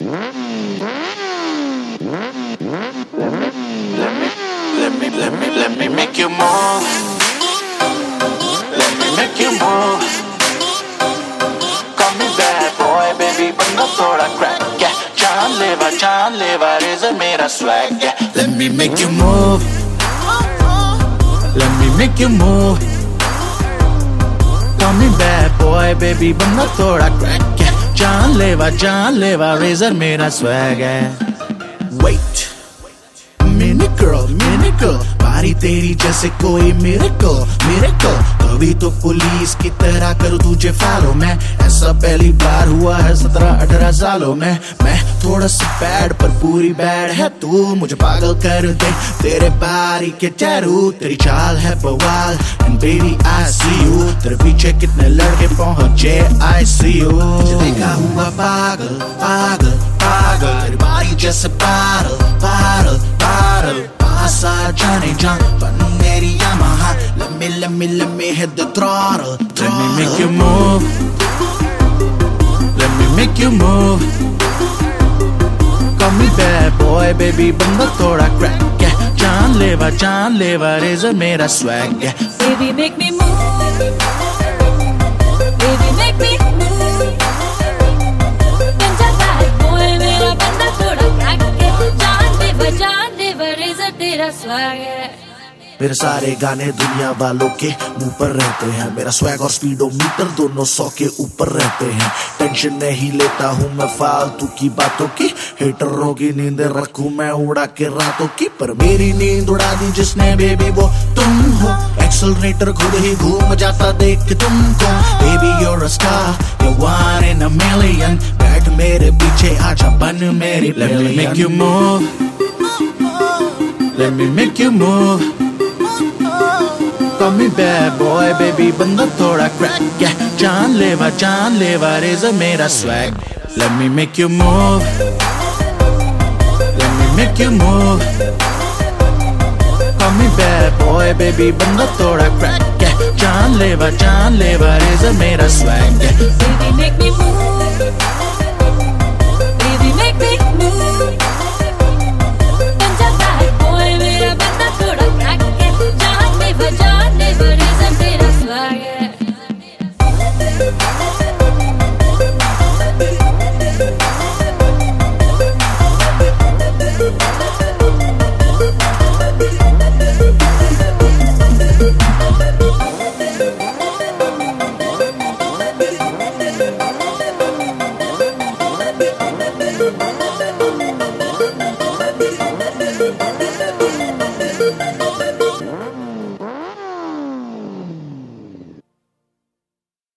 Let me make you move. Let me make you move. Call me bad boy, baby, बंदा थोड़ा crack, yeah. जान लेवा razor मेरा swag, yeah. Let me make you move. Let me make you move. Call me bad boy, baby, बंदा थोड़ा crack, yeah. जान लेवा razor मेरा swag, yeah. Wait, mini girl, बारी तेरी जैसे कोई miracle. कभी तो पुलिस की तरह करूँ तुझे फॉलो, मैं ऐसा पहली बार हुआ है 17-18 सालों में। मैं थोड़ा सा बैड पर पूरी बैड है तू, मुझे पागल कर दे तेरे बारी के टैटू। तेरी चाल है बवाल and baby I see you, तेरे पीछे कितने लड़के पहुंचे I see you। मुझे देखा हुआ पागल तेरी बारी जैसे पागल पास आ जाने जान बन मेरी Yamaha। Let me hit the throttle। Let me make you move। Let me make you move। Call me bad boy, baby, बंदा थोड़ा crack, yeah। जान लेवा रेज़र मेरा swag, yeah। Baby make me move। Baby make me move। बंदा bad boy मेरा बंदा थोड़ा crack, yeah। जान लेवा रेज़र तेरा swag, yeah। मेरे सारे गाने दुनिया वालों के मुंह पर रहते हैं, मेरा स्वैग और स्पीडोमीटर दोनों 100 के ऊपर रहते हैं। टेंशन नहीं लेता हूँ मैं फालतू की बातों की, हेटरों की नींद रखूं मैं उड़ा के रातों की, पर मेरी नींद उड़ा दी जिसने बेबी वो तुम हो। एक्सेलरेटर खुद ही घूम जाता देख के तुमको। Baby you're a star, you're one in a million, बैठ मेरे पीछे आजा बन मेरी। Let me make you move। Let me make you move। Call me bad boy, baby, बंदा थोड़ा crack, yeah। जान लेवा रेज़र मेरा swag। Let me make you move। Let me make you move। Call me bad boy, baby, बंदा थोड़ा crack, yeah। जान लेवा razor मेरा swag, yeah। Baby make me move। Baby make me move। बंदा bad boy मेरा बंदा थोड़ा crack, yeah। जान लेवा रेज़र तेरा swag, yeah।